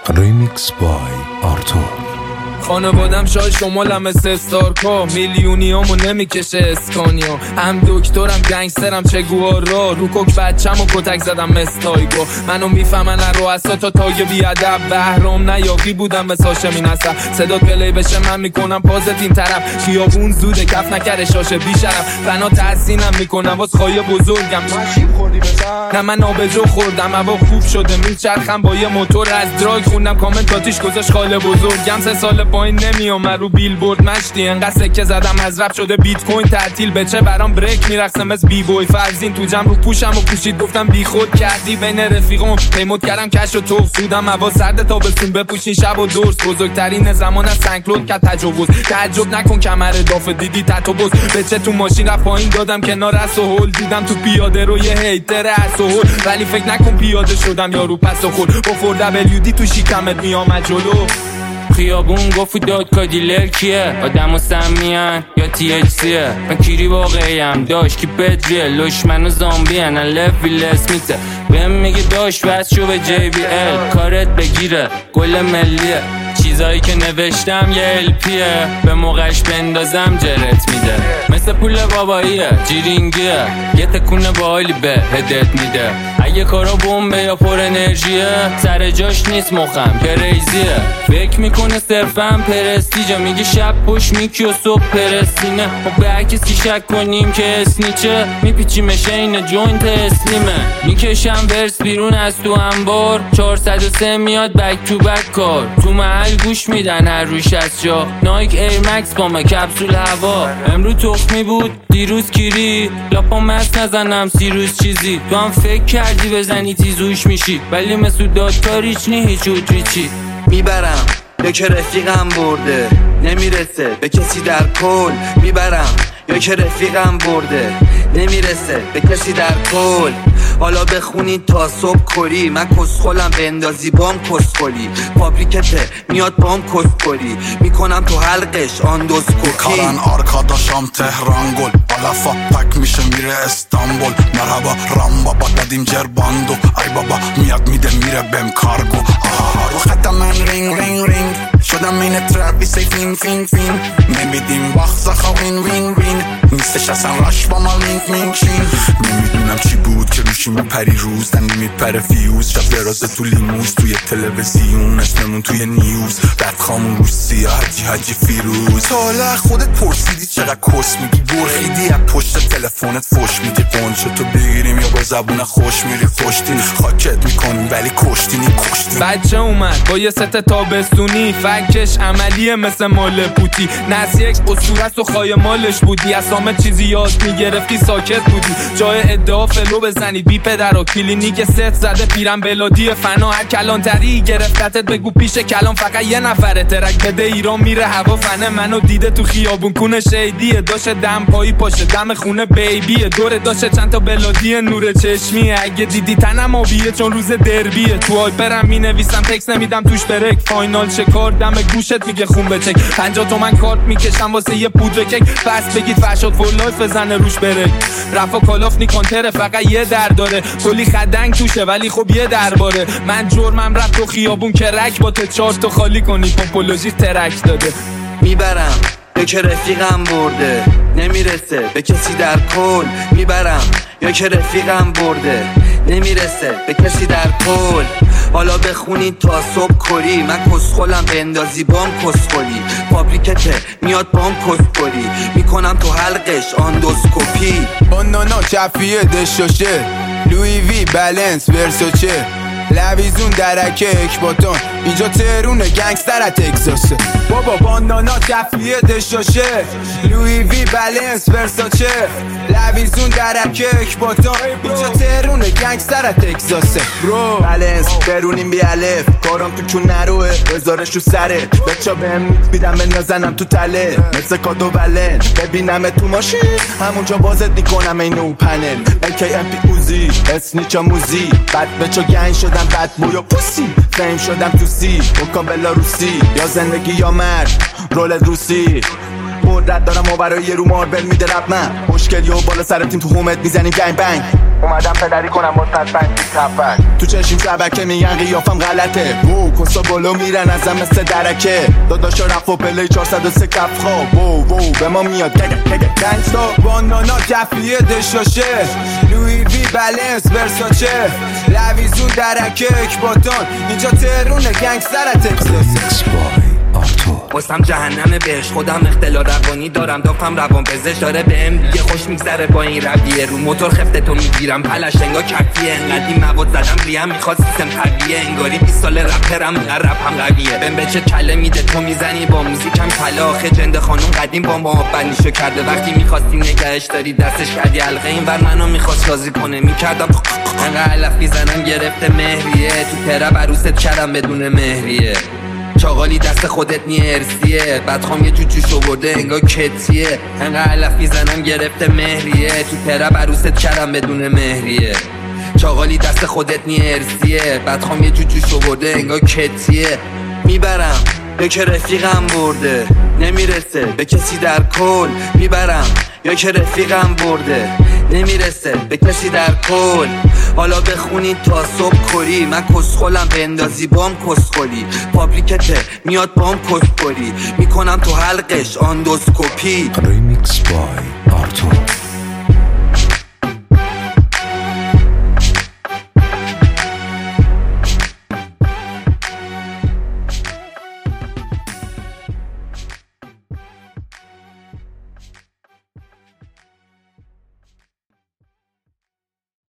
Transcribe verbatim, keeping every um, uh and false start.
ریمیکس بای آرتور. خانوادم شای شمالم استارکا، میلیونیامو نمیکشه اسکانیا. هم دکترم گنگسترم چه گوارا، رو کوک بچم و کتک زدم مستایگا. منو میفهمن رو اصلا تا تاگ بیادب، بهرام نیاقی بودم به ساشمی نصب. صدا پلی بشه من میکنم پازت این طرف، خیابون زوده کف نکره شاشه بیشرف. فنا تحسینم میکنم واس خواهی بزرگم، نه من آبجو خوردم هوا خوب شده میچرخم با یه موتور از دراگ خوندم کامنتاتیش گذاشت خاله بزرگم. سه سال پایین نمیام رو بیلبورد مشتی انقدر سکه زدم از رپ شده بیت کوین تعطیل بچه برام بریک میرقصم از بی بوی فرزین تو جمع رو پوشم و پوشید گفتم بی خود کردی بین رفیقم پیمود کردم کش و توف سودم هوا سرد تابستون بپوشین شب و درس بزرگترین زمان از سنکلود که تجاوز تعجب نکن کمر دافه دیدی تتو بز بچه تو ماشین رفت پایین دادم کنار اس و هول دیدم تو پیاده رو یه هیتر اس و هول ولی فکر نکن پیاده شدم یارو پس و خود با فور دبلیو دی تو شیکمت میام جلو. خیابون گفت داد کادیلر کیه؟ آدم و سمیان یا تی اچ سیه؟ من کیری واقعیم داشت کی پدریه لوش من و زامبی هن لف ویل اسمیته بهم میگه داشت بس شو به جی بی ال کارت بگیره گل ملیه چیزایی که نوشتم یه الپیه به موقعش بندازم جرت میده مثل پول باباییه جیرینگیه یه تکونه باحالی به هدت میده اگه کارا بمبه یا پر انرژیه سر جاش نیست مخم کریزیه فکر میکنه صرفم پرستیجه میگه شب پشت میکی و صبح پرستینه ما به هرکسی شک کنیم که اسنیچه میپیچیمش این جوینت اسلیمه میکشم ورس بیرون از تو انبار چهارصد و سه میاد بک تو بک کار تو محل گوش میدن هر روش از جا نایک ایر مکس بامه کپسول هوا امرو تخمی بود دیروز کیری لاپا مست نزنم سی روز چیزی تو هم فکر کردی بزنی تیزوش میشی ولی مثل دادکار هیچ نی هیچ اوتری چی میبرم یا که رفیقم برده نمیرسه به کسی در کل میبرم یا که رفیقم برده نمیرسه به کسی در کل حالا بخونید تا صبح کری من کسخولم بندازی بام کسخولی پابلیکته میاد بام کسخولی میکنم تو حلقش آندوسکوپی کارن آرکاداشم تهران گل بالافا پک میشه میره استانبول مرحبا رام بابا دادیم جرباندو ای بابا میاد میده میره بهم کارگو رو خطا من رینگ رینگ رینگ شدم این ترابیس فین فین فین نمیدیم باخت خوا وین وین وین نیستش اصلا راش با ما لینک مینک شین نمیدونم چی بود که روشی میپری روز نمی میپره فیوز شب درازه تو لیموز توی تلویزیون اسممون توی نیوز رد خامون روش سیاه حجی حجی فیروز حالا خودت پرسیدی چقدر کس میگی برخیدی از پشت تلفنت فوش میدی قنچه تو بگیریم یا با زبون خوش میری خوشتینی خاکت میکنیم ولی کشتینی کشتینی بچه اومد با یه ست تابستونی فکش عملیه مثل مال پوتی نس یک اسطورست و خواهی مالش بودی اسامه چیزی یاد میگرفتی ساکت بودی جای ادعا فلو بزنید بی پدر و کلینیک ست زده پیرم بلادی فنا هر کلانتری گرفتتت بگو پیش کلام فقط یه نفره ترک بده ایران میره هوا فنه منو دیده تو خیابون کونه شیدیه داشه دم پایی پاشه دم خونه بیبیه دوره داشه چند تا بلادی نور چشمیه اگه دیدی تنم آبیه چون روز دربیه تو آیپرم مینویسم تکس نمیدم توش برک فاینال شکار دم گوشت میگه خون بچک پنجاه تومن کارت میکشم واسه یه پودر کک بس بگید فرشاد فور لایف بزنه روش برک رفا کالاف نیکانتره فقط یه در داره کلی خدنگ توشه ولی خب یه درباره من جرمم رفت تو خیابون که رک با ته چهار تا خالی کنی پوپولوژی ترک داده میبرم یا که رفیقم برده نمیرسه به کسی در کل میبرم یا که رفیقم برده نمیرسه به کسی در کل حالا بخونید تا صبح کری من کسخولم بندازی بام کسخولی پابلیکته میاد بام کسخولی میکنم تو حلقش آندوسکوپی بانانا کفیه دشاشه لوی وی بلنس ورساچه لویزون درکه اکباتان اینجا ترونه گنگستر ات اگزاسه بابا بانانا کفیه دشاشه لوی وی بلنس ورساچه لویزون درکه اکباتان اینجا ترونه گنگستر ات اگزاسه برو بلنس برونیم بی الف کارم تو کون نروه بذارش رو سره بچا بهم میدم بنازنم تو تله مثل کادو بلن ببینم تو ماشین همونجا بازت میکنم اینو پنل اکی ام پی اوزی اسنیچا موزی بعد بچا گنگ شدم بد بویا پوسی فهم شدم تو سی مکان بلا روسی یا زندگی یا مرد رول روسی قدرت دارم و برای یه رو ماربل میده رب من مشکلی و بالا سر تیم تو هومت میزنی گنگ بنگ اومدم پدری کنم واسه بنگ تفر تو چشیم شبکه میگن قیافم غلطه وو کسا بالا میرن ازم مثل درکه داداشا رفت و پلی چهارصد و سه کف خواب وو وو به ما میاد گگ گگ گنگستا بانانا کفیه دشاشه لوی وی بالانس ورساچه لویزون درکه اکباتان اینجا تهرونه گنگستر تکساس واسم جهنم بهش خودم اختلال روانی دارم دافم روان پزش داره بهم دیگه خوش میگذره با این رویه رو موتور خفته تو میگیرم پلش انگار کفیه انقدر این مواد زدم ریم میخواد سیستم قویه انگاری بیست سال رپرم انقدر رپم قویه بهم به چه کله میده تو میزنی با موزیکم کلا آخه جند خانوم قدیم با ما بنیشو کرده وقتی میخواستی نگهش داری دستش کردی حلقه این ور منو میخواست راضی کنه میکردم انقدر علف میزنم گرفته مهریه تو تراب عروست کردم بدون مهریه چاقالی دست خودت نیرسیه بعد خوام یه جوجوش آورده انگار کتیه انقدر علف میزنم گرفته مهریه تو تراب عروست کردم بدون مهریه چاقالی دست خودت نیرسیه بعد خوام یه جوجوش آورده انگار کتیه میبرم یا که رفیقم برده نمیرسه به کسی در کل میبرم یا که رفیقم برده نمیرسه به کسی در کل حالا بخونید تا صبح کری من کسخولم به اندازی بام کسخولی پابلیکته میاد بام کسخولی میکنم تو حلقش آندوسکوپی Remix by